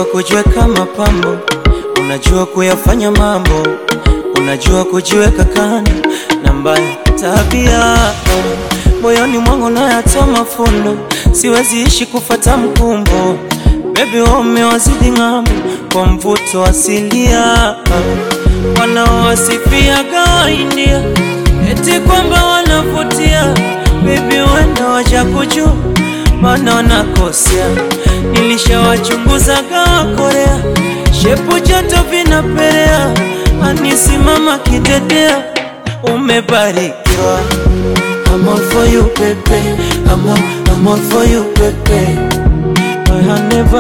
kujiweka mapambo, unajua kuyafanya mambo, unajua kujiweka kando na mbaya tabia. Moyoni mwangu nayatoa mafundo, siwezi ishi kufuata mkumbo. Baby umewazidi ng'ambo kwa mvuto asilia. Wanaowasifia gawa India eti kwamba wanavutia, baby wenda waja kujua maana wanakosea. Nilishawachunguza gawa Korea, shepu joto vinapelea, anisimama kidedea. Umebarikiwa, I'm all for you baby, I'm all for you baby. I never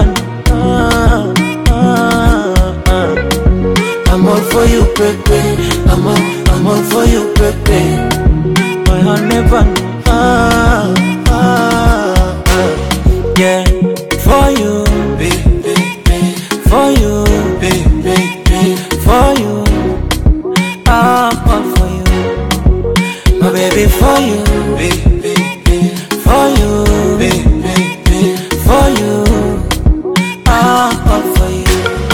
I'm all for you baby, I'm all for you baby. I never yeah, for you baby, for you baby, for you I'm all for you, my baby, for you baby, for you baby, for you I'm all for you.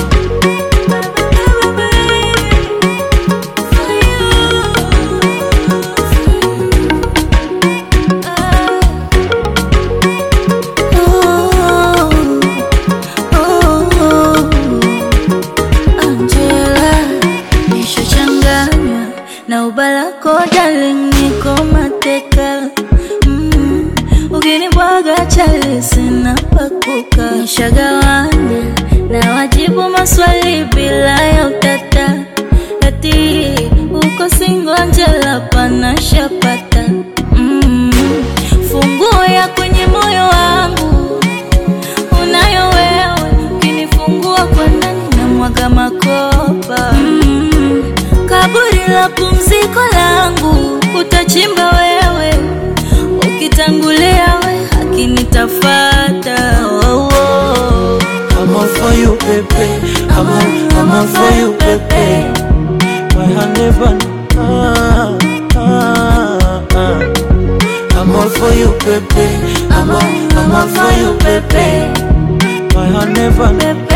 Na ubalako darling niko mateka. Ukinibwaga chali sina pakuka. Nishagawanya na wajibu maswali bila ya utata. Ati uko single Angela pana shapata. Funguo ya kwenye moyo wangu unayo wewe, ukinifungua kwa ndani na mwaga makopa. Kaburi la pumziko langu utachimba wewe, ukitangulia we haki nitafata. I'm all for you baby, I'm all for you baby. I never I'm all for you baby, I'm all for you baby. I never